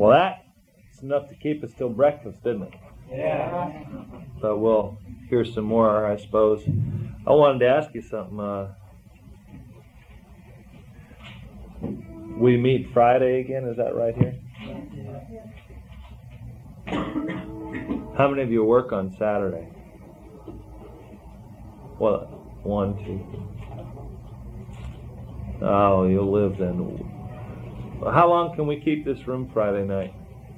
Well, that's enough to keep us till breakfast, isn't it? Yeah. But we'll hear some more, I suppose. I wanted to ask you something. We meet Friday again, is that right here? How many of you work on Saturday? Well, 1, 2. Oh, you'll live then. How long can we keep this room Friday night?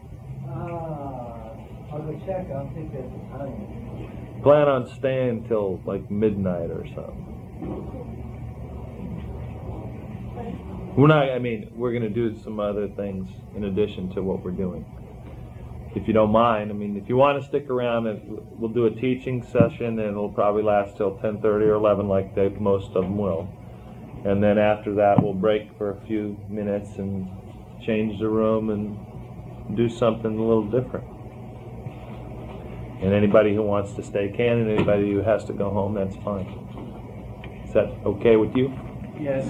I'll go check. I'll think at the time. Plan on staying till like midnight or something. We're going to do some other things in addition to what we're doing. If you don't mind, if you want to stick around, we'll do a teaching session, and it'll probably last till 10:30 or 11, like most of them will. And then after that, we'll break for a few minutes and change the room and do something a little different. And anybody who wants to stay can, and anybody who has to go home, that's fine. Is that okay with you? Yes.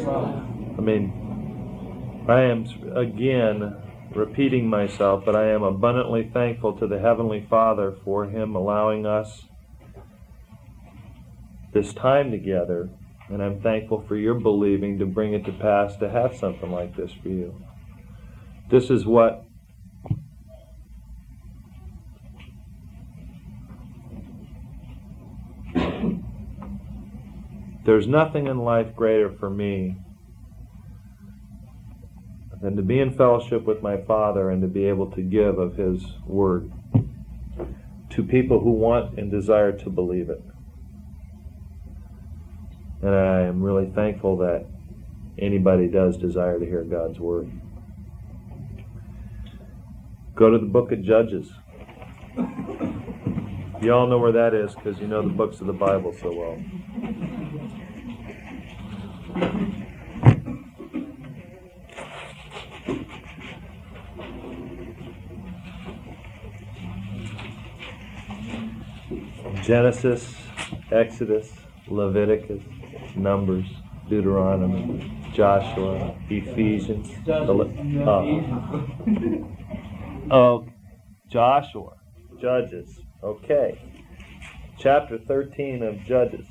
I am, again, repeating myself, but I am abundantly thankful to the Heavenly Father for Him allowing us this time together, and I'm thankful for your believing to bring it to pass to have something like this for you. This is what there's nothing in life greater for me than to be in fellowship with my Father and to be able to give of His Word to people who want and desire to believe it. And I am really thankful that anybody does desire to hear God's Word. Go to the book of Judges. You all know where that is because you know the books of the Bible so well. Genesis, Exodus, Leviticus, Numbers, Deuteronomy, Joshua, Ephesians. Joshua, Judges. Okay. Chapter 13 of Judges.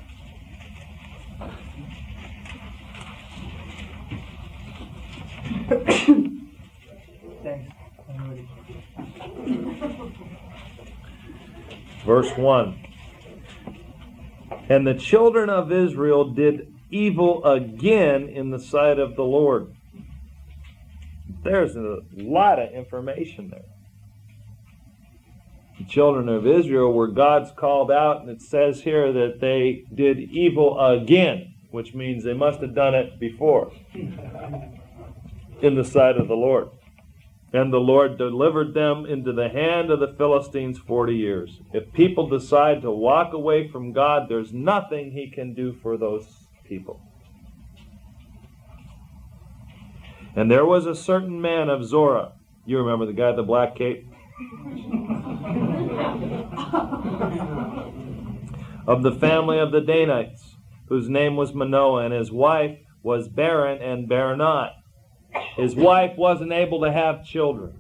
Thanks. Verse 1. And the children of Israel did evil again in the sight of the Lord. There's a lot of information there. The children of Israel were God's called out, and it says here that they did evil again, which means they must have done it before in the sight of the Lord. And the Lord delivered them into the hand of the Philistines 40 years. If people decide to walk away from God, there's nothing He can do for those people. And there was a certain man of Zorah. You remember the guy with the black cape? Of the family of the Danites, whose name was Manoah, and his wife was barren and bare not. His wife wasn't able to have children.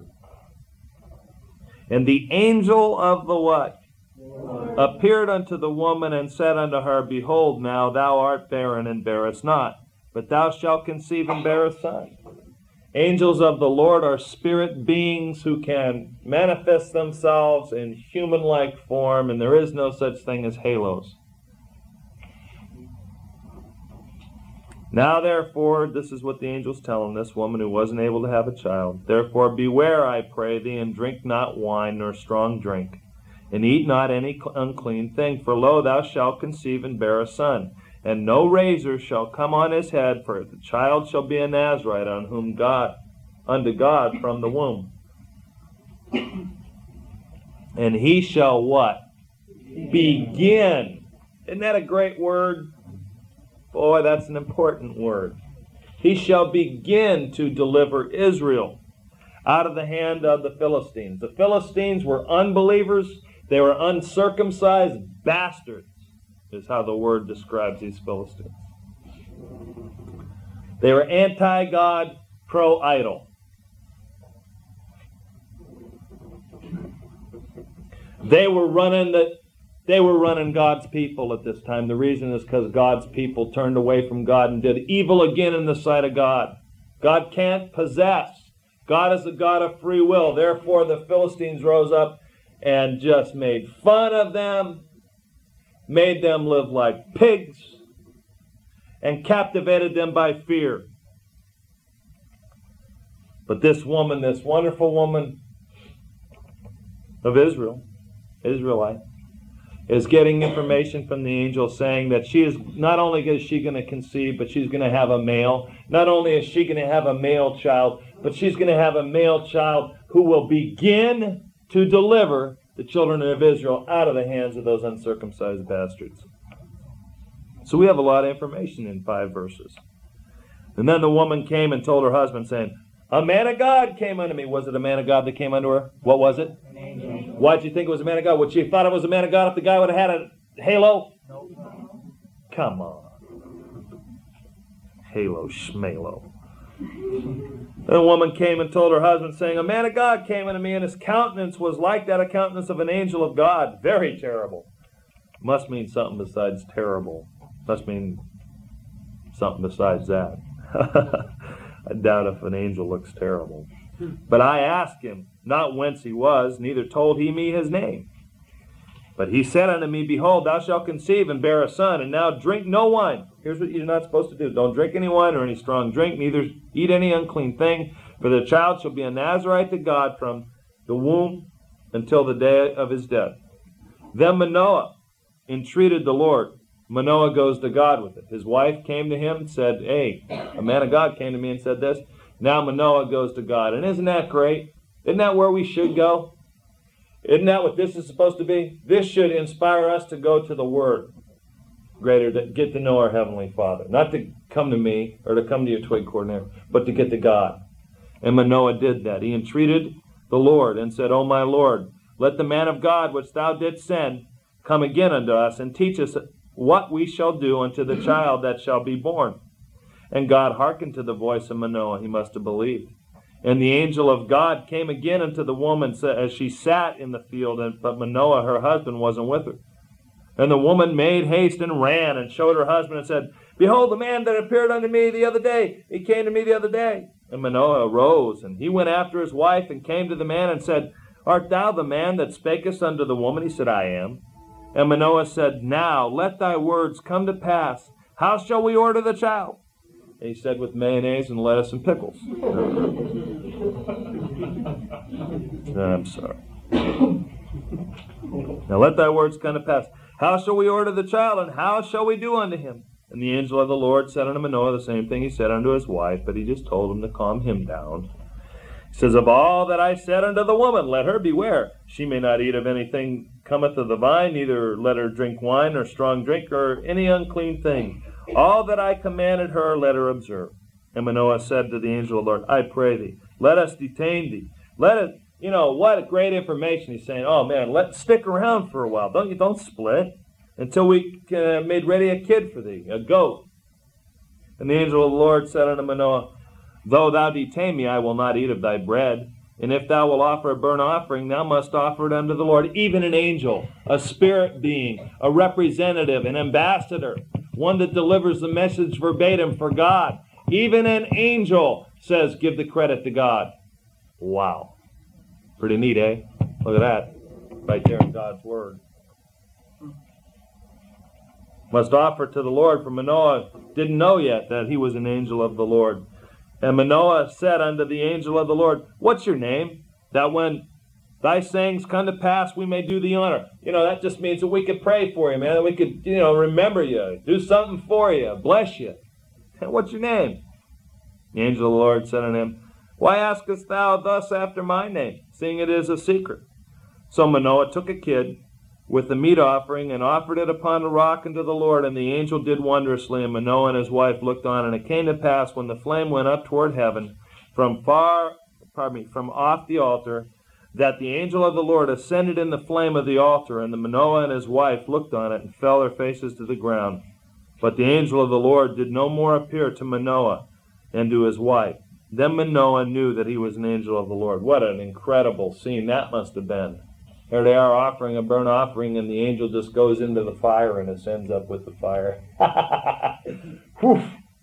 And the angel of the what? Appeared unto the woman and said unto her, Behold, now thou art barren and bearest not, but thou shalt conceive and bear a son. Angels of the Lord are spirit beings who can manifest themselves in human-like form, and there is no such thing as halos. Now therefore, this is what the angel's telling this woman who wasn't able to have a child. Therefore beware, I pray thee, and drink not wine nor strong drink, and eat not any unclean thing, for lo, thou shalt conceive and bear a son. And no razor shall come on his head, for the child shall be a Nazarite unto God from the womb. And he shall what? Begin. Isn't that a great word? Boy, that's an important word. He shall begin to deliver Israel out of the hand of the Philistines. The Philistines were unbelievers. They were uncircumcised bastards, is how the word describes these Philistines. They were anti-God, pro-idol. They were running God's people at this time. The reason is because God's people turned away from God and did evil again in the sight of God. God can't possess. God is a God of free will. Therefore, the Philistines rose up and just made fun of them, made them live like pigs, and captivated them by fear. But this woman, this wonderful woman of Israel, Israelite, is getting information from the angel saying that she is not only is she going to conceive, but she's going to have a male. Not only is she going to have a male child, but she's going to have a male child who will begin to deliver the children of Israel out of the hands of those uncircumcised bastards. So we have a lot of information in 5 verses. And then the woman came and told her husband, saying, a man of God came unto me. Was it a man of God that came unto her? What was it? An angel. Why'd you think it was a man of God? Would she have thought it was a man of God if the guy would have had a halo? Nope. Come on. Halo schmalo. The woman came and told her husband, saying, a man of God came unto me, and his countenance was like that a countenance of an angel of God. Very terrible. Must mean something besides terrible. Must mean something besides that. I doubt if an angel looks terrible. But I asked him not whence he was, neither told he me his name. But he said unto me, behold, thou shalt conceive and bear a son, and now drink no wine. Here's what you're not supposed to do. Don't drink any wine or any strong drink, neither eat any unclean thing, for the child shall be a Nazarite to God from the womb until the day of his death. Then Manoah entreated the Lord. Manoah goes to God with it. His wife came to him and said, hey, a man of God came to me and said this. Now Manoah goes to God. And isn't that great? Isn't that where we should go? Isn't that what this is supposed to be? This should inspire us to go to the Word. Greater, to get to know our Heavenly Father. Not to come to me or to come to your twig coordinator, but to get to God. And Manoah did that. He entreated the Lord and said, O my Lord, let the man of God which thou didst send come again unto us and teach us what we shall do unto the child that shall be born. And God hearkened to the voice of Manoah. He must have believed. And the angel of God came again unto the woman as she sat in the field, but Manoah, her husband, wasn't with her. And the woman made haste and ran and showed her husband and said, behold, the man that appeared unto me the other day, he came to me the other day. And Manoah arose, and he went after his wife, and came to the man and said, art thou the man that spakest unto the woman? He said, I am. And Manoah said, now let thy words come to pass. How shall we order the child? And he said, with mayonnaise and lettuce and pickles. I'm sorry. Now let thy words come to pass. How shall we order the child, and how shall we do unto him? And the angel of the Lord said unto Manoah the same thing he said unto his wife, but he just told him to calm him down. He says, of all that I said unto the woman, let her beware. She may not eat of anything cometh of the vine, neither let her drink wine or strong drink or any unclean thing. All that I commanded her, let her observe. And Manoah said to the angel of the Lord, I pray thee, let us detain thee. Let us, what a great information. He's saying, oh man, let's stick around for a while. Don't split until we made ready a kid for thee, a goat. And the angel of the Lord said unto Manoah, though thou detain me, I will not eat of thy bread. And if thou wilt offer a burnt offering, thou must offer it unto the Lord. Even an angel, a spirit being, a representative, an ambassador, one that delivers the message verbatim for God. Even an angel says, give the credit to God. Wow. Pretty neat, eh? Look at that. Right there in God's Word. Must offer to the Lord, for Manoah didn't know yet that he was an angel of the Lord. And Manoah said unto the angel of the Lord, what's your name? That when thy sayings come to pass, we may do thee honor. That just means that we could pray for you, man. That we could, remember you, do something for you, bless you. And what's your name? The angel of the Lord said unto him, why askest thou thus after my name, seeing it is a secret? So Manoah took a kid with the meat offering and offered it upon the rock unto the Lord, and the angel did wondrously, and Manoah and his wife looked on. And it came to pass, when the flame went up toward heaven from off the altar, that the angel of the Lord ascended in the flame of the altar, and the Manoah and his wife looked on it and fell their faces to the ground. But the angel of the Lord did no more appear to Manoah and to his wife. Then Manoah knew that he was an angel of the Lord. What an incredible scene that must have been. There they are offering a burnt offering, and the angel just goes into the fire and ascends up with the fire. Whew.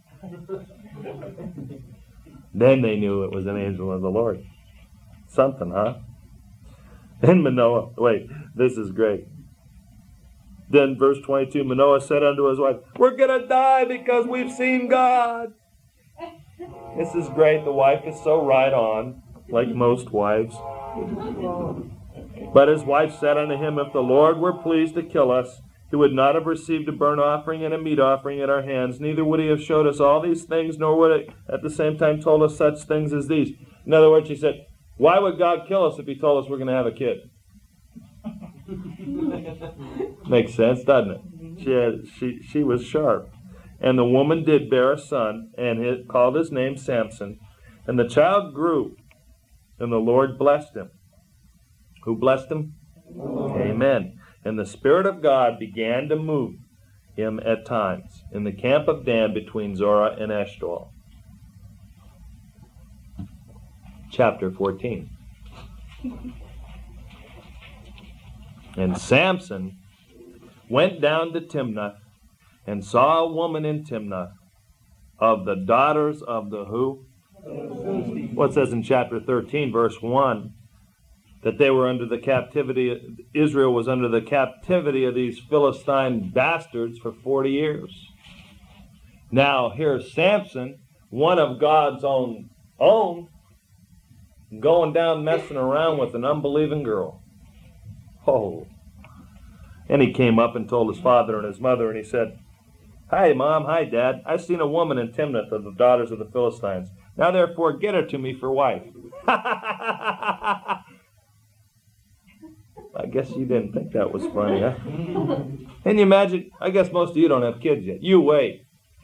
Then they knew it was an angel of the Lord. Something, huh? And Manoah, wait, this is great. Then verse 22, Manoah said unto his wife, we're going to die because we've seen God. This is great. The wife is so right on, like most wives. But his wife said unto him, if the Lord were pleased to kill us, he would not have received a burnt offering and a meat offering at our hands, neither would he have showed us all these things, nor would he at the same time told us such things as these. In other words, she said, why would God kill us if he told us we're going to have a kid? Makes sense, doesn't it? She was sharp. And the woman did bear a son, and it called his name Samson. And the child grew, and the Lord blessed him. Who blessed him? Amen. And the Spirit of God began to move him at times in the camp of Dan between Zorah and Eshtaol. Chapter 14. And Samson went down to Timnath and saw a woman in Timnath of the daughters of the who? Well, it says in chapter 13, verse 1, that they were under the captivity, Israel was under the captivity of these Philistine bastards for 40 years. Now, here's Samson, one of God's own, going down messing around with an unbelieving girl. Oh. And he came up and told his father and his mother, and he said, hi, Mom, hi, Dad. I've seen a woman in Timnath of the daughters of the Philistines. Now, therefore, get her to me for wife. I guess you didn't think that was funny, huh? Can you imagine? I guess most of you don't have kids yet. You wait.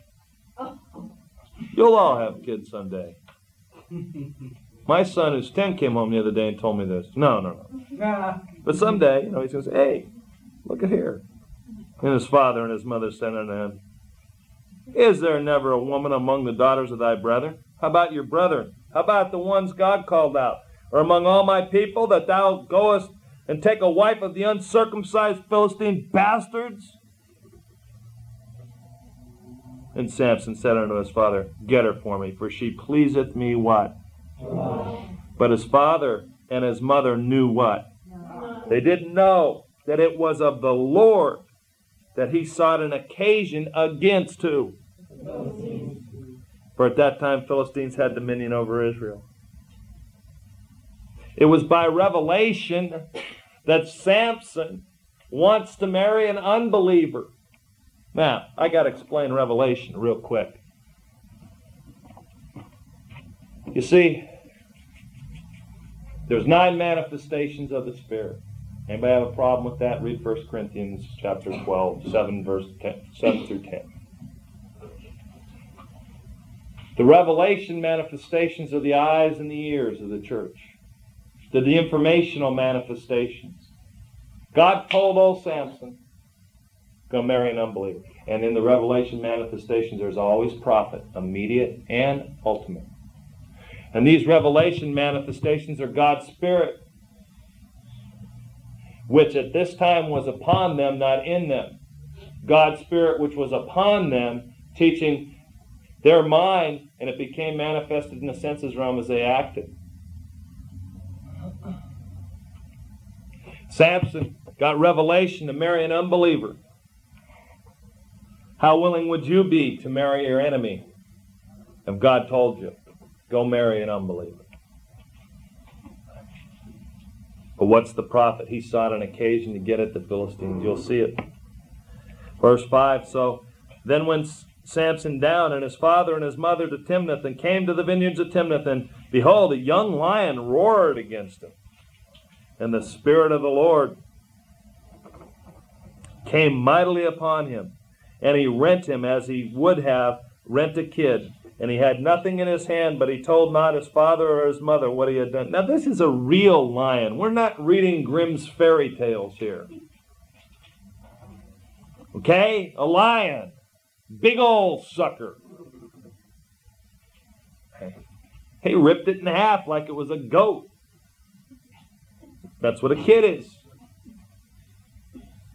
You'll all have kids someday. My son, who's 10, came home the other day and told me this. No. But someday, he's going to say, hey, look at here. And his father and his mother said unto him, is there never a woman among the daughters of thy brother? How about your brethren? How about the ones God called out? Or among all my people that thou goest and take a wife of the uncircumcised Philistine bastards? And Samson said unto his father, get her for me, for she pleaseth me what? But his father and his mother knew what? They didn't know that it was of the Lord that he sought an occasion against who? For at that time Philistines had dominion over Israel. It was by revelation that Samson wants to marry an unbeliever. Now, I got to explain revelation real quick. You see, there's 9 manifestations of the Spirit. Anybody have a problem with that? Read 1 Corinthians chapter 12, 7 through 10. The revelation manifestations are the eyes and the ears of the church. They're the informational manifestations. God told old Samson, go marry an unbeliever. And in the revelation manifestations, there's always prophet, immediate and ultimate. And these revelation manifestations are God's Spirit, which at this time was upon them, not in them. God's Spirit which was upon them, teaching their mind, and it became manifested in the senses realm as they acted. Samson got revelation to marry an unbeliever. How willing would you be to marry your enemy if God told you, go marry an unbeliever? But what's the prophet? He sought an occasion to get at the Philistines. You'll see it. Verse 5, so then went Samson down and his father and his mother to Timnath and came to the vineyards of Timnath, and behold, a young lion roared against him. And the Spirit of the Lord came mightily upon him, and he rent him as he would have rent a kid. And he had nothing in his hand, but he told not his father or his mother what he had done. Now, this is a real lion. We're not reading Grimm's fairy tales here. Okay? A lion. Big old sucker. He ripped it in half like it was a goat. That's what a kid is.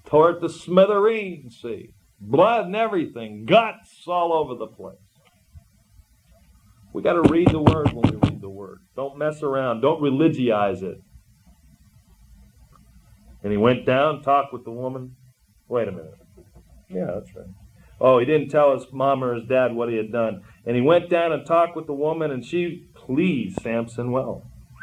Tore it to smithereens, see. Blood and everything. Guts all over the place. We got to read the Word when we read the Word. Don't mess around. Don't religionize it. And he went down, talked with the woman. Wait a minute. Yeah, that's right. Oh, he didn't tell his mom or his dad what he had done. And he went down and talked with the woman, and she pleased Samson well.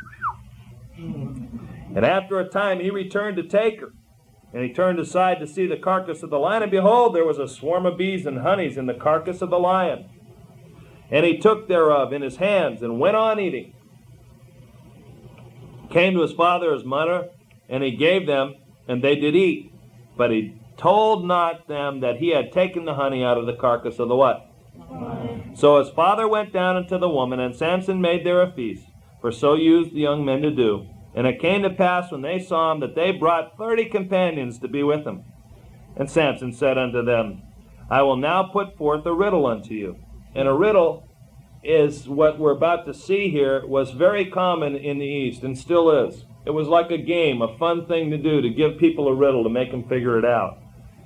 And after a time he returned to take her. And he turned aside to see the carcass of the lion, and behold, there was a swarm of bees and honeys in the carcass of the lion. And he took thereof in his hands, and went on eating. Came to his father, his mother, and he gave them, and they did eat. But he told not them that he had taken the honey out of the carcass of the what? So his father went down unto the woman, and Samson made there a feast, for so used the young men to do. And it came to pass, when they saw him, that they brought 30 companions to be with him. And Samson said unto them, I will now put forth a riddle unto you. And a riddle is what we're about to see here, was very common in the East, and still is. It was like a game, a fun thing to do, to give people a riddle, to make them figure it out.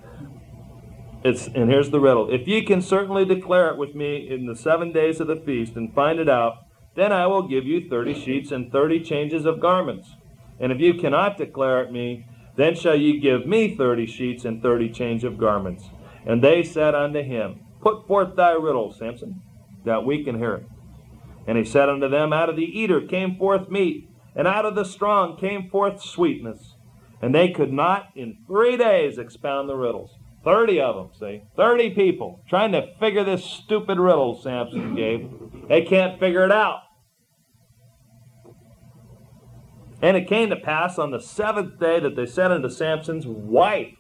And here's the riddle. If ye can certainly declare it with me in the 7 days of the feast, and find it out, then I will give you 30 sheets and 30 changes of garments. And if you cannot declare it me, then shall ye give me 30 sheets and 30 change of garments. And they said unto him, Put forth thy riddle, Samson, that we can hear it. And he said unto them, Out of the eater came forth meat, and out of the strong came forth sweetness. And they could not in 3 days expound the riddles. 30 of them, see? 30 people trying to figure this stupid riddle Samson gave. They can't figure it out. And it came to pass on the 7th day that they said unto Samson's wife,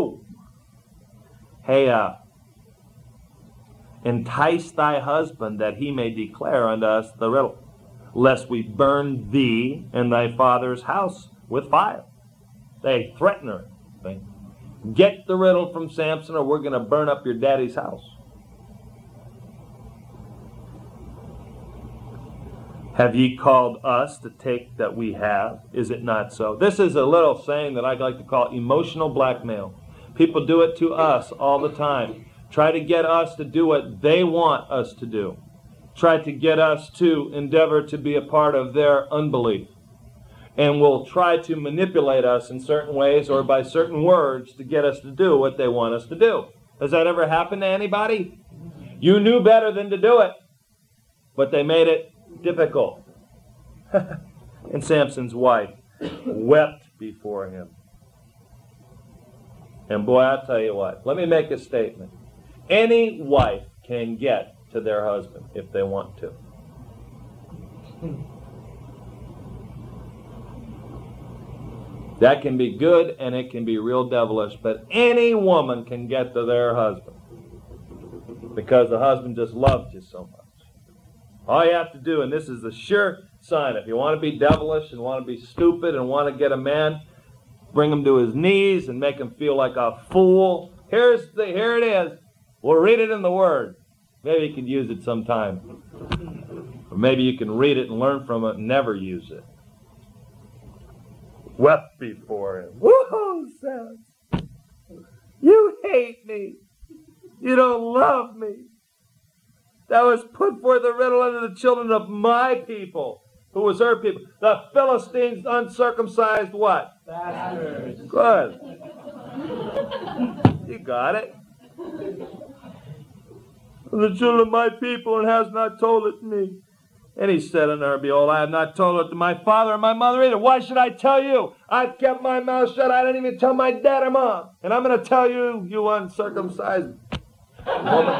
Hey, entice thy husband that he may declare unto us the riddle, lest we burn thee and thy father's house with fire. They threaten her. See? Get the riddle from Samson, or we're going to burn up your daddy's house. Have ye called us to take that we have? Is it not so? This is a little saying that I like to call emotional blackmail. People do it to us all the time. Try to get us to do what they want us to do. Try to get us to endeavor to be a part of their unbelief. And will try to manipulate us in certain ways or by certain words to get us to do what they want us to do. Has that ever happened to anybody? You knew better than to do it, but they made it difficult. And Samson's wife wept before him. And boy, I'll tell you what, let me make a statement. Any wife can get to their husband if they want to. That can be good and it can be real devilish, but any woman can get to their husband because the husband just loves you so much. All you have to do, and this is the sure sign, if you want to be devilish and want to be stupid and want to get a man, bring him to his knees and make him feel like a fool. Here it is. We'll read it in the Word. Maybe you can use it sometime. Or maybe you can read it and learn from it and never use it. Wept before him. Woo-hoo, Samson. You hate me. You don't love me. That was put forth a riddle unto the children of my people. Who was her people? The Philistines, uncircumcised what? Bastards. Good. You got it. The children of my people, and has not told it to me. And he said unto her, Behold, I have not told it to my father or my mother either. Why should I tell you? I've kept my mouth shut. I didn't even tell my dad or mom. And I'm going to tell you, you uncircumcised woman.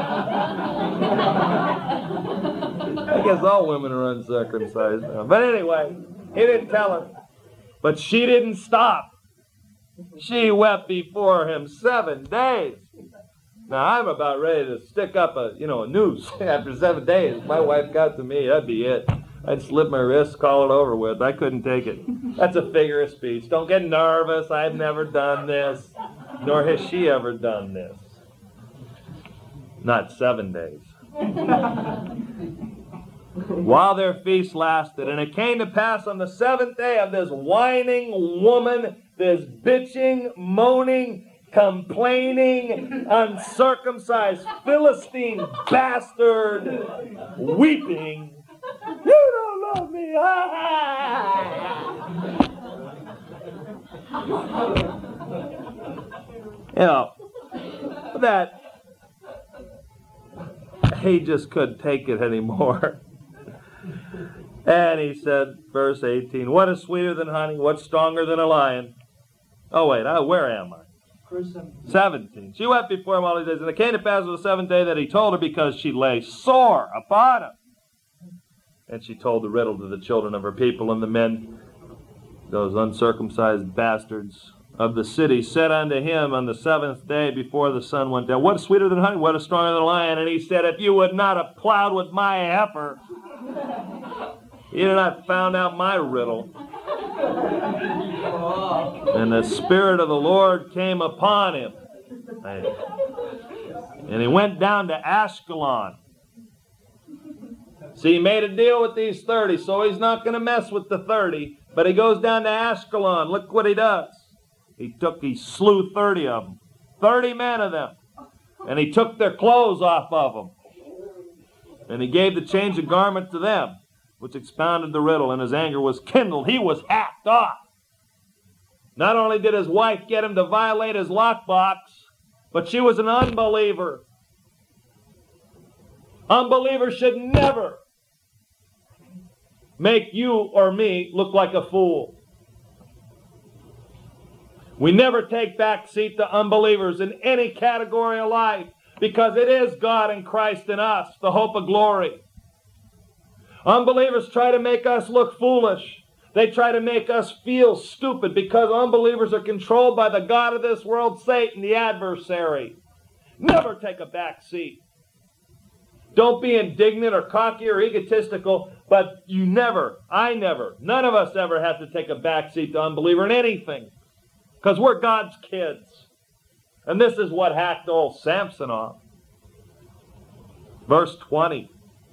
I guess all women are uncircumcised now. But anyway, he didn't tell her. But she didn't stop. She wept before him 7 days. Now, I'm about ready to stick up a noose after 7 days. If my wife got to me, that'd be it. I'd slip my wrist, call it over with. I couldn't take it. That's a figure of speech. Don't get nervous. I've never done this. Nor has she ever done this. Not 7 days. While their feast lasted, and it came to pass on the 7th day of this whining woman, this bitching, moaning, complaining, uncircumcised Philistine bastard, weeping, "You don't love me." You know, that he just couldn't take it anymore. And he said, verse 18, "What is sweeter than honey? What's stronger than a lion?" Oh, wait, where am I? Verse 17. "She wept before him all these days, and it came to pass on the seventh day that he told her, because she lay sore upon him. And she told the riddle to the children of her people, and the men, those uncircumcised bastards of the city, said unto him on the seventh day before the sun went down, What is sweeter than honey? What is stronger than a lion? And he said, If you would not have plowed with my heifer, you had not found out my riddle. And the Spirit of the Lord came upon him. And he went down to Ashkelon. See, he made a deal with these 30, so he's not going to mess with the 30. But he goes down to Ashkelon. Look what he does. He slew 30 of them. 30 men of them. And he took their clothes off of them. And he gave the change of garment to them, which expounded the riddle, and his anger was kindled. He was hacked off. Not only did his wife get him to violate his lockbox, but she was an unbeliever. Unbelievers should never make you or me look like a fool. We never take back seat to unbelievers in any category of life, because it is God and Christ in us, the hope of glory. Unbelievers try to make us look foolish. They try to make us feel stupid, because unbelievers are controlled by the god of this world, Satan, the adversary. Never take a back seat. Don't be indignant or cocky or egotistical, but I never, none of us ever have to take a back seat to unbeliever in anything, because we're God's kids. And this is what hacked old Samson off. Verse 20.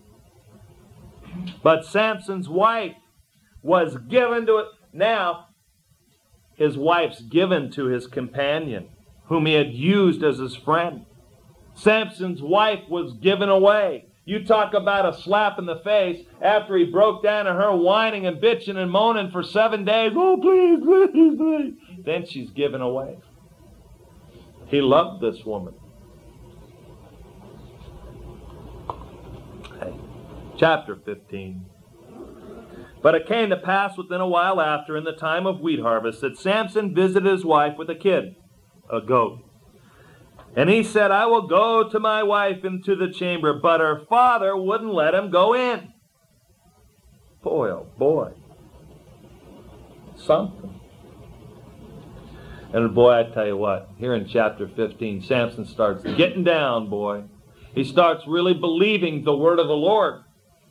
But Samson's wife was given to it. Now, his wife's given to his companion, whom he had used as his friend. Samson's wife was given away. You talk about a slap in the face after he broke down to her whining and bitching and moaning for 7 days. Oh, please, please, please. Then she's given away. He loved this woman. Chapter 15. But it came to pass within a while after, in the time of wheat harvest, that Samson visited his wife with a goat. And he said, I will go to my wife into the chamber. But her father wouldn't let him go in. Boy, oh boy. Something. And boy, I tell you what, here in chapter 15, Samson starts getting down, boy. He starts really believing the word of the Lord.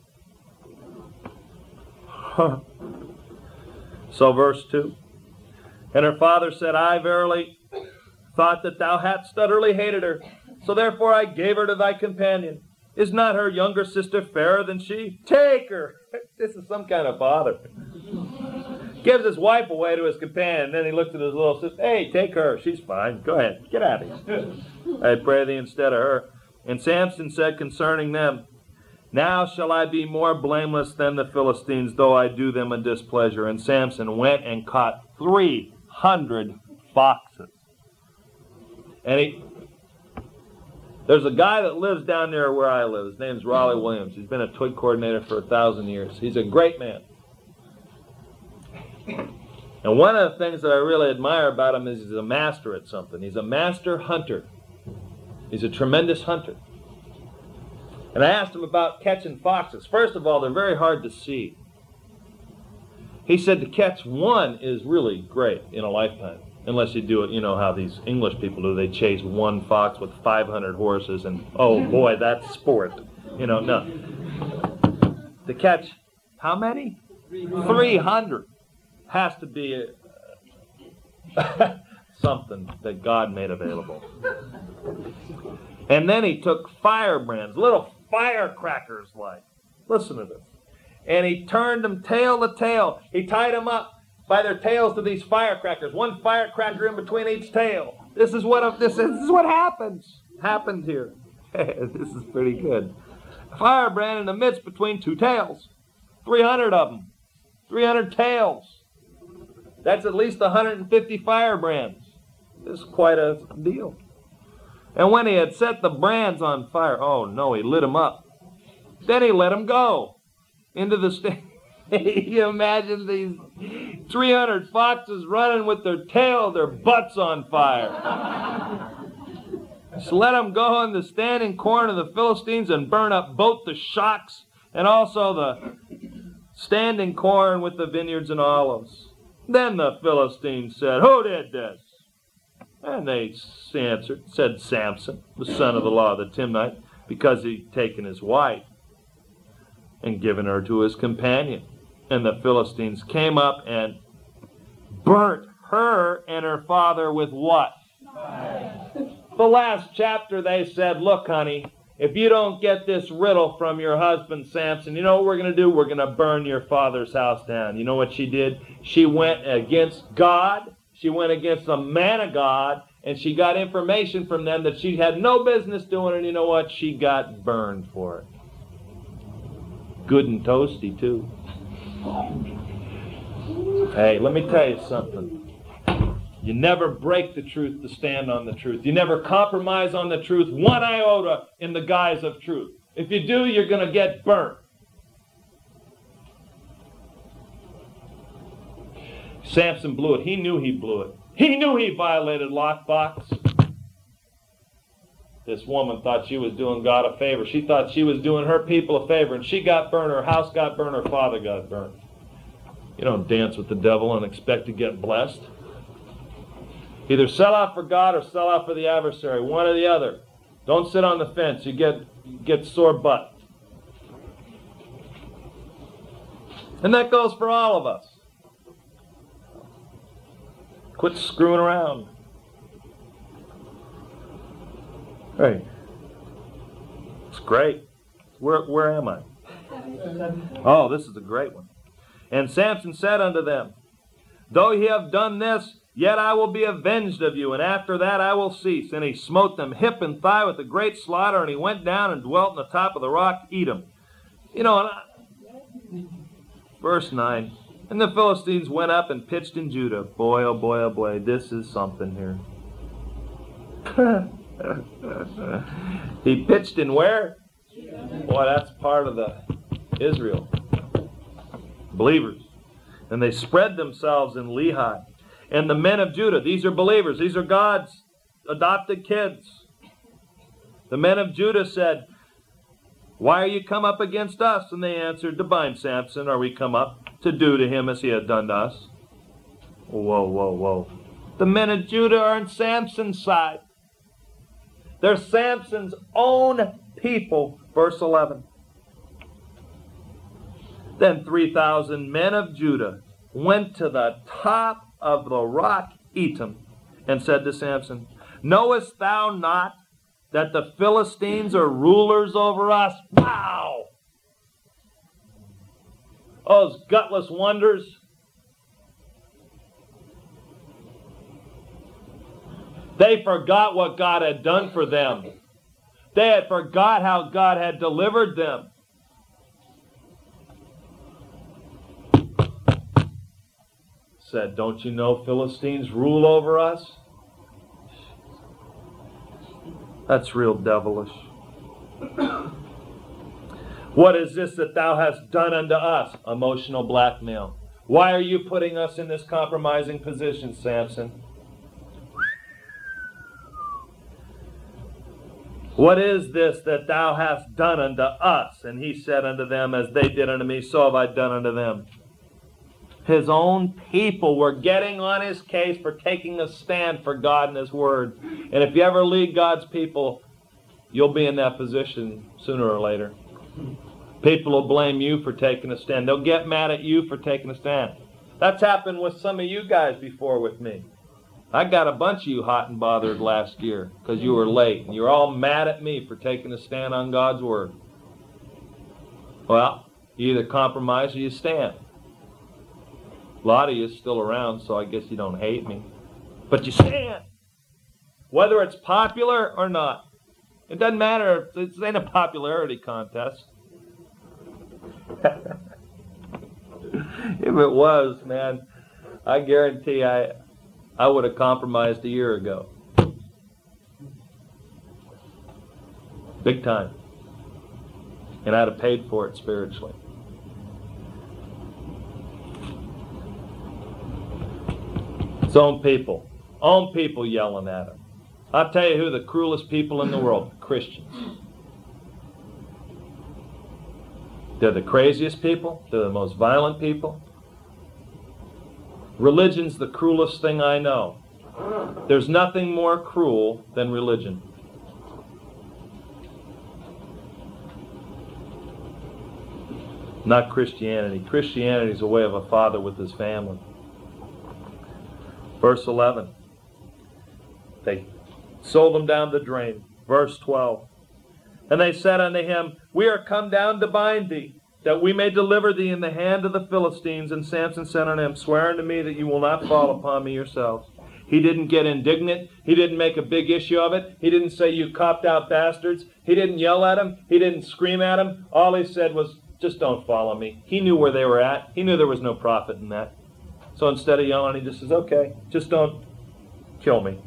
So verse 2. And her father said, I verily thought that thou hadst utterly hated her, so therefore I gave her to thy companion. Is not her younger sister fairer than she? Take her. This is some kind of father. Gives his wife away to his companion, and then he looks at his little sister. Hey, take her. She's fine. Go ahead. Get out of here. I pray thee instead of her. And Samson said concerning them, Now shall I be more blameless than the Philistines, though I do them a displeasure. And Samson went and caught 300 foxes. And there's a guy that lives down there where I live. His name's Raleigh Williams. He's been a twig coordinator for 1,000 years. He's a great man. And one of the things that I really admire about him is he's a master at something. He's a master hunter. He's a tremendous hunter. And I asked him about catching foxes. First of all, they're very hard to see. He said to catch one is really great in a lifetime. Unless you do it, you know how these English people do. They chase one fox with 500 horses and, oh boy, that's sport. No. To catch, how many? 300. Has to be something that God made available. And then he took firebrands, little firecrackers like. Listen to this. And he turned them tail to tail. He tied them up by their tails to these firecrackers. One firecracker in between each tail. This is what happened here. This is pretty good. A firebrand in the midst between two tails. 300 of them. 300 tails. That's at least 150 firebrands. This is quite a deal. And when he had set the brands on fire, oh no, he lit them up. Then he let them go into the You imagine these 300 foxes running with their tail, their butts on fire. So let them go in the standing corn of the Philistines and burn up both the shocks and also the standing corn with the vineyards and olives. Then the Philistines said, "Who did this?" And they answered, said Samson, the son of the law, the Timnite, because he'd taken his wife and given her to his companion. And the Philistines came up and burnt her and her father with what? Fire. The last chapter they said, "Look, honey, if you don't get this riddle from your husband Samson, you know what we're going to do? We're going to burn your father's house down." You know what she did? She went against God. She went against the man of God, and she got information from them that she had no business doing, and you know what? She got burned for it. Good and toasty, too. Hey, let me tell you something. You never break the truth to stand on the truth. You never compromise on the truth one iota in the guise of truth. If you do, you're going to get burnt. Samson blew it. He knew he blew it. He knew he violated lockbox. This woman thought she was doing God a favor. She thought she was doing her people a favor, and she got burned. Her house got burned. Her father got burned. You don't dance with the devil and expect to get blessed. Either sell out for God or sell out for the adversary. One or the other. Don't sit on the fence. You get sore butt. And that goes for all of us. Quit screwing around. Hey, it's great. Where am I? Oh, this is a great one. And Samson said unto them, "Though ye have done this, yet I will be avenged of you, and after that I will cease." And he smote them hip and thigh with a great slaughter, and he went down and dwelt in the top of the rock Edom. You know, verse 9. And the Philistines went up and pitched in Judah. Boy, oh boy, oh boy, this is something here. He pitched in where? Boy, that's part of the Israel. Believers. And they spread themselves in Lehi. And the men of Judah, these are believers. These are God's adopted kids. The men of Judah said, "Why are you come up against us?" And they answered, "To bind Samson are we come up, to do to him as he had done to us." Whoa, whoa, whoa. The men of Judah are on Samson's side. They're Samson's own people. Verse 11. Then 3,000 men of Judah went to the top of the rock Etam and said to Samson, "Knowest thou not that the Philistines are rulers over us?" Wow! Those gutless wonders. They forgot what God had done for them. They had forgot how God had delivered them. Said, "Don't you know Philistines rule over us?" That's real devilish. "What is this that thou hast done unto us?" Emotional blackmail. "Why are you putting us in this compromising position, Samson? What is this that thou hast done unto us?" And he said unto them, "As they did unto me, so have I done unto them." His own people were getting on his case for taking a stand for God and his word. And if you ever lead God's people, you'll be in that position sooner or later. People will blame you for taking a stand. They'll get mad at you for taking a stand. That's happened with some of you guys before with me. I got a bunch of you hot and bothered last year because you were late. And you're all mad at me for taking a stand on God's word. Well, you either compromise or you stand. A lot of you are still around, so I guess you don't hate me. But you stand. whether it's popular or not. It doesn't matter. It ain't a popularity contest. If it was, man, I guarantee I would have compromised a year ago. Big time. And I'd have paid for it spiritually. His own people yelling at him. I'll tell you who the cruelest people in the world, Christians. They're the craziest people. They're the most violent people. Religion's the cruelest thing I know. There's nothing more cruel than religion. Not Christianity. Christianity is a way of a father with his family. Verse 11. They sold him down the drain. Verse 12. And they said unto him, We are come down to bind thee, that we may deliver thee in the hand of the Philistines. And Samson said unto him, Swear unto me that you will not fall upon me yourselves. He didn't get indignant. He didn't make a big issue of it. He didn't say, You copped out bastards. He didn't yell at him. He didn't scream at him. All he said was, Just don't follow me. He knew where they were at. He knew there was no profit in that. So instead of yelling, he just says, Okay, just don't kill me.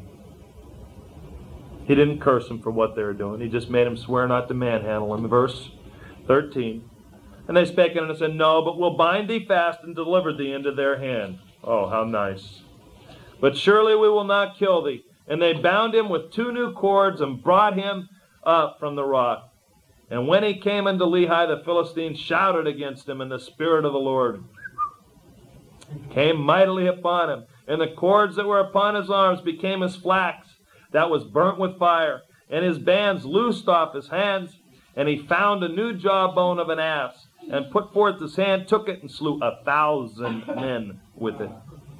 He didn't curse them for what they were doing. He just made them swear not to manhandle him. Verse 13. And they spake unto him and said, No, but we'll bind thee fast and deliver thee into their hand. Oh, how nice. But surely we will not kill thee. And they bound him with 2 new cords and brought him up from the rock. And when he came unto Lehi, the Philistines shouted against him, and the Spirit of the Lord came mightily upon him. And the cords that were upon his arms became as flax that was burnt with fire. And his bands loosed off his hands. And he found a new jawbone of an ass, and put forth his hand, took it, and slew 1,000 men with it.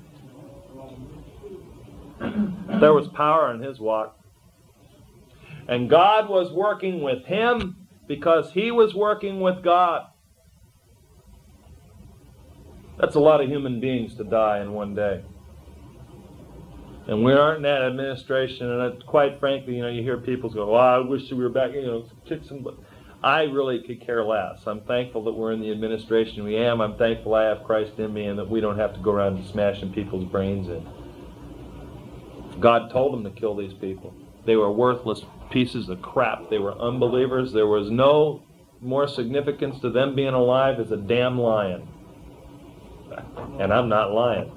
There was power in his walk. And God was working with him because he was working with God. That's a lot of human beings to die in one day. And we aren't in that administration, and quite frankly, you hear people go, well, I wish we were back, kick some butt. I really could care less. I'm thankful that we're in the administration we am. I'm thankful I have Christ in me and that we don't have to go around smashing people's brains in. God told them to kill these people. They were worthless pieces of crap. They were unbelievers. There was no more significance to them being alive as a damn lion. And I'm not lying.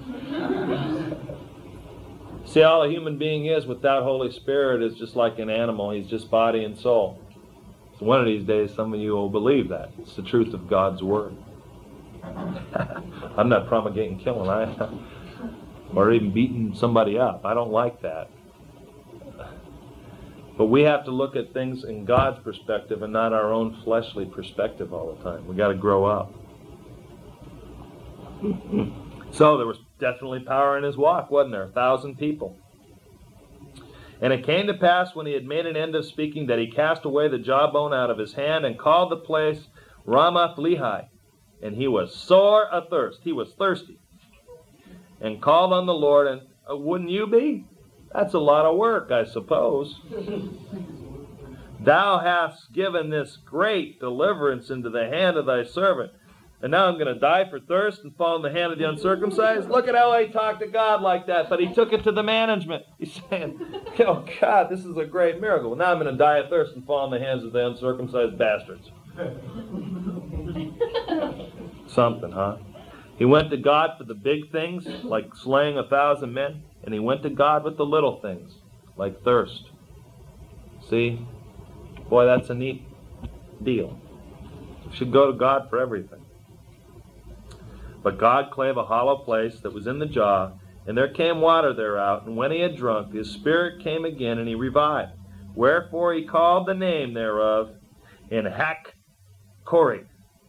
See, all a human being is without Holy Spirit is just like an animal. He's just body and soul. So one of these days, some of you will believe that. It's the truth of God's Word. I'm not promulgating killing, or even beating somebody up. I don't like that. But we have to look at things in God's perspective and not our own fleshly perspective all the time. We've got to grow up. So there was definitely power in his walk, wasn't there? 1,000 people. And it came to pass when he had made an end of speaking that he cast away the jawbone out of his hand and called the place Ramath Lehi. And he was sore athirst. He was thirsty. And called on the Lord, and wouldn't you be? That's a lot of work, I suppose. Thou hast given this great deliverance into the hand of thy servant. And now I'm going to die for thirst and fall in the hand of the uncircumcised? Look at how he talked to God like that, but he took it to the management. He's saying, oh God, this is a great miracle. Well, now I'm going to die of thirst and fall in the hands of the uncircumcised bastards. Something, huh? He went to God for the big things, like slaying 1,000 men, and he went to God with the little things, like thirst. See? Boy, that's a neat deal. You should go to God for everything. But God clave a hollow place that was in the jaw, and there came water thereout, and when he had drunk, his spirit came again, and he revived. Wherefore he called the name thereof Enhakkore,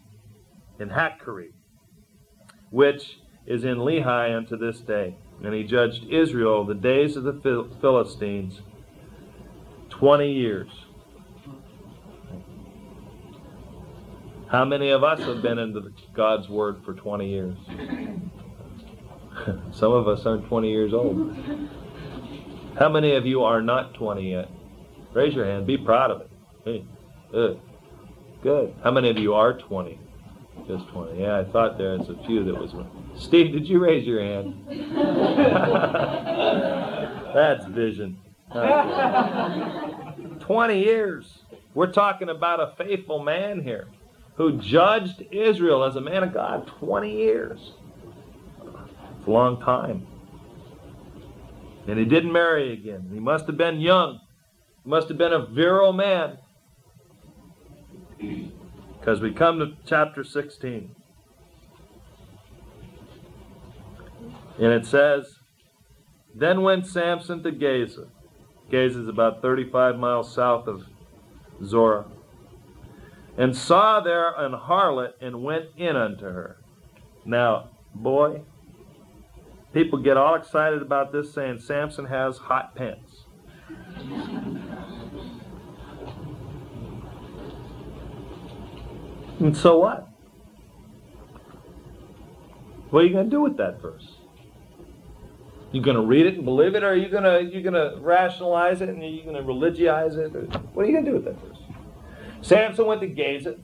which is in Lehi unto this day. And he judged Israel the days of the Philistines 20 years. How many of us have been into God's Word for 20 years? Some of us aren't 20 years old. How many of you are not 20 yet? Raise your hand. Be proud of it. Hey, good. How many of you are 20? Just 20. Yeah, I thought there's a few that was. Steve, did you raise your hand? That's vision. 20 years. We're talking about a faithful man here who judged Israel as a man of God. 20 years. It's a long time. And he didn't marry again. He must have been young. He must have been a virile man. Because we come to chapter 16. And it says, Then went Samson to Gaza. Gaza is about 35 miles south of Zorah. And saw there an harlot, and went in unto her. Now, boy, people get all excited about this, saying Samson has hot pants. And so what? What are you going to do with that verse? You going to read it and believe it, or are you going to rationalize it and are you going to religionize it? What are you going to do with that verse? Samson went to Gaza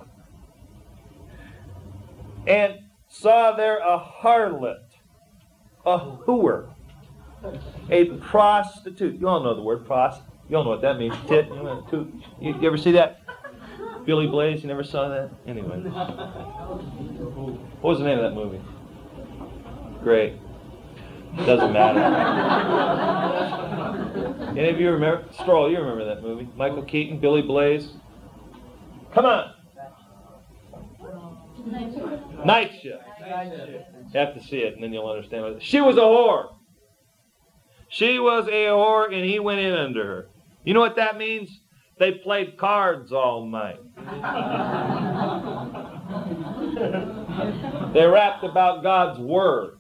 and saw there a harlot, a whore, a prostitute. You all know the word prostitute. You all know what that means. Tit. You ever see that? Billy Blaze, you never saw that? Anyway. What was the name of that movie? Great. Doesn't matter. Any of you remember? Stroll, you remember that movie? Michael Keaton, Billy Blaze. Come on. Night Shift. You have to see it and then you'll understand what it is. She was a whore. She was a whore and he went in under her. You know what that means? They played cards all night. They rapped about God's Word.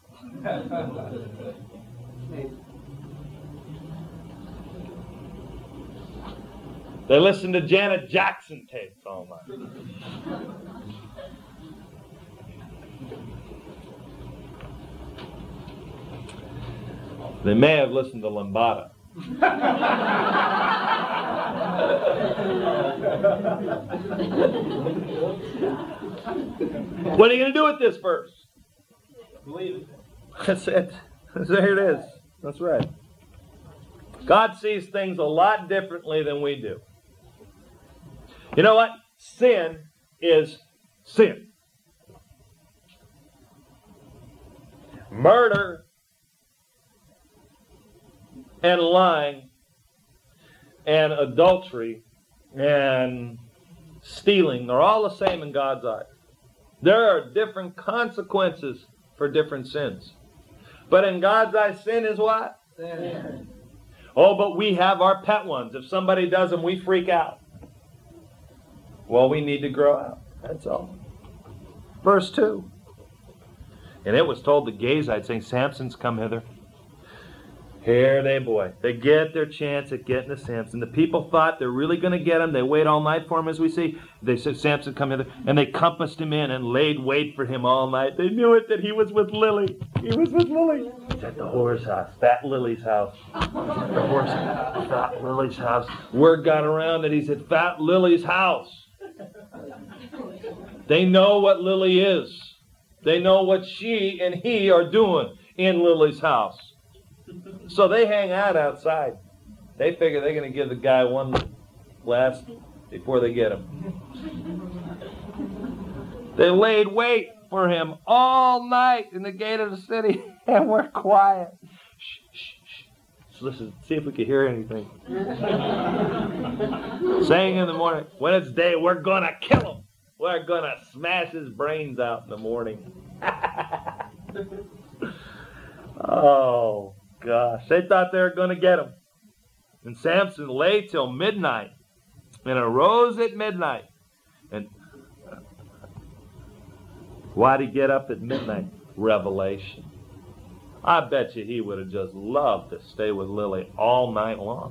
They listened to Janet Jackson tapes all night. They may have listened to Lambada. What are you going to do with this verse? Believe it. That's it. There it is. That's right. God sees things a lot differently than we do. You know what? Sin is sin. Murder and lying and adultery and stealing are all the same in God's eyes. There are different consequences for different sins. But in God's eyes, sin is what? Sin. Oh, but we have our pet ones. If somebody does them, we freak out. Well, we need to grow out. That's all. Verse 2. And it was told to Gazites, saying, Samson's come hither. Here they, boy. They get their chance at getting to Samson. The people thought they're really going to get him. They wait all night for him, as we see. They said, Samson, come hither. And they compassed him in and laid wait for him all night. They knew it that he was with Lily. He was with Lily. He's at the whore's house. Fat Lily's house. The whore's house. Fat Lily's house. Word got around that he's at Fat Lily's house. They know what Lily is. They know what she and he are doing in Lily's house. So they hang out outside. They figure they're going to give the guy one last before they get him. They laid wait for him all night in the gate of the city, and we're quiet. Shh, shh, shh. So listen, see if we can hear anything. Saying in the morning, when it's day, we're going to kill him. We're going to smash his brains out in the morning. Oh, gosh. They thought they were going to get him. And Samson lay till midnight and arose at midnight. And why'd he get up at midnight? Revelation. I bet you he would have just loved to stay with Lily all night long.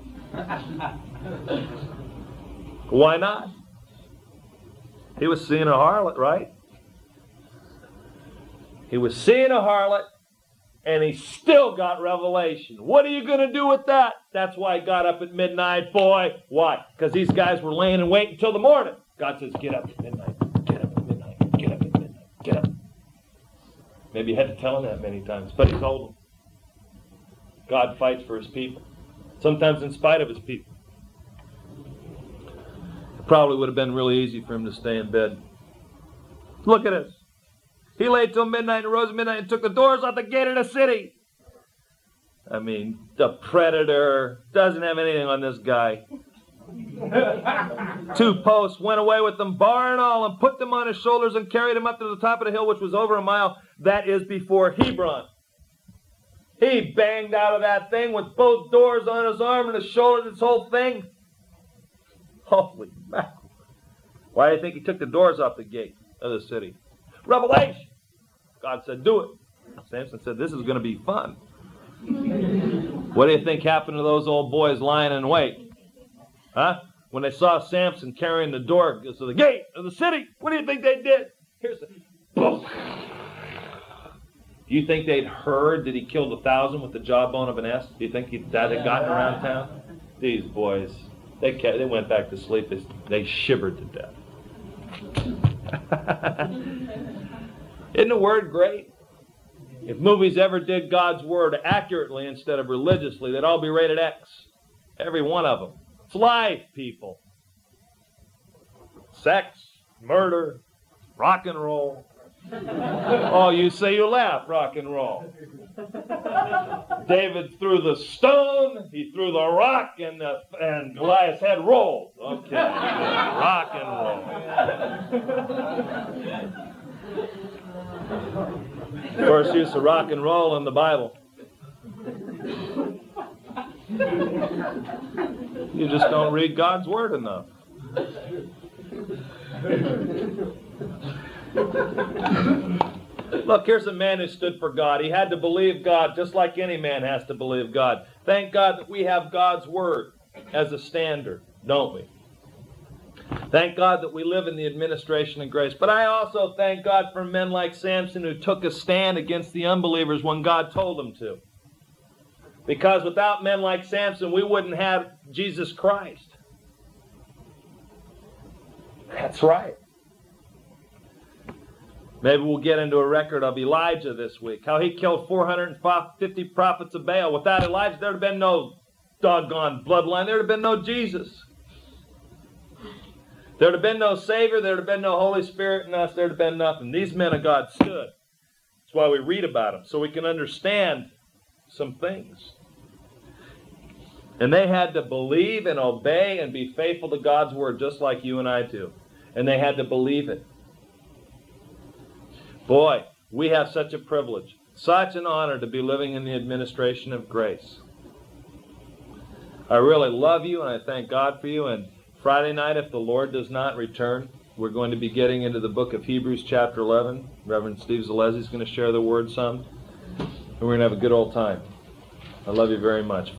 Why not? He was seeing a harlot, right? He was seeing a harlot, And he still got revelation. What are you going to do with that? That's why he got up at midnight, boy. Why? Because these guys were laying and waiting until the morning. God says, get up at midnight. Get up at midnight. Get up at midnight. Get up. Maybe you had to tell him that many times, but he told them. God fights for his people. Sometimes in spite of his people. It probably would have been really easy for him to stay in bed. Look at this. He lay till midnight and rose at midnight and took the doors off the gate of the city. I mean, the predator doesn't have anything on this guy. 2 posts went away with them, bar and all, and put them on his shoulders and carried him up to the top of the hill, which was over a mile. That is before Hebron. He banged out of that thing with both doors on his arm and his shoulder, this whole thing. Holy mackerel. Why do you think he took the doors off the gate of the city? Revelation. God said, do it. Samson said, this is going to be fun. What do you think happened to those old boys lying in wait? Huh? When they saw Samson carrying the door to the gate of the city, what do you think they did? Here's the boom. Do you think they'd heard that he killed 1,000 with the jawbone of an ass? Do you think that had gotten around town? These boys, they went back to sleep. They shivered to death. Isn't the word great? If movies ever did God's word accurately instead of religiously, they'd all be rated X. Every one of them. It's life, people. Sex, murder, rock and roll. Oh, you say you laugh, rock and roll. David threw the stone, he threw the rock, and Goliath's head rolled. Okay, rock and roll. First use of rock and roll in the Bible. You just don't read God's word enough. Look, here's a man who stood for God. He had to believe God just like any man has to believe God. Thank God that we have God's word as a standard, don't we? Thank God that we live in the administration of grace. But I also thank God for men like Samson who took a stand against the unbelievers when God told them to. Because without men like Samson, we wouldn't have Jesus Christ. That's right. Maybe we'll get into a record of Elijah this week. How he killed 450 prophets of Baal. Without Elijah, there would have been no doggone bloodline. There would have been no Jesus. There would have been no Savior. There would have been no Holy Spirit in us. There would have been nothing. These men of God stood. That's why we read about them, so we can understand some things. And they had to believe and obey and be faithful to God's word just like you and I do. And they had to believe it. Boy, we have such a privilege, such an honor to be living in the administration of grace. I really love you and I thank God for you. And Friday night, if the Lord does not return, we're going to be getting into the book of Hebrews chapter 11. Reverend Steve Zalesi is going to share the word some. And we're going to have a good old time. I love you very much.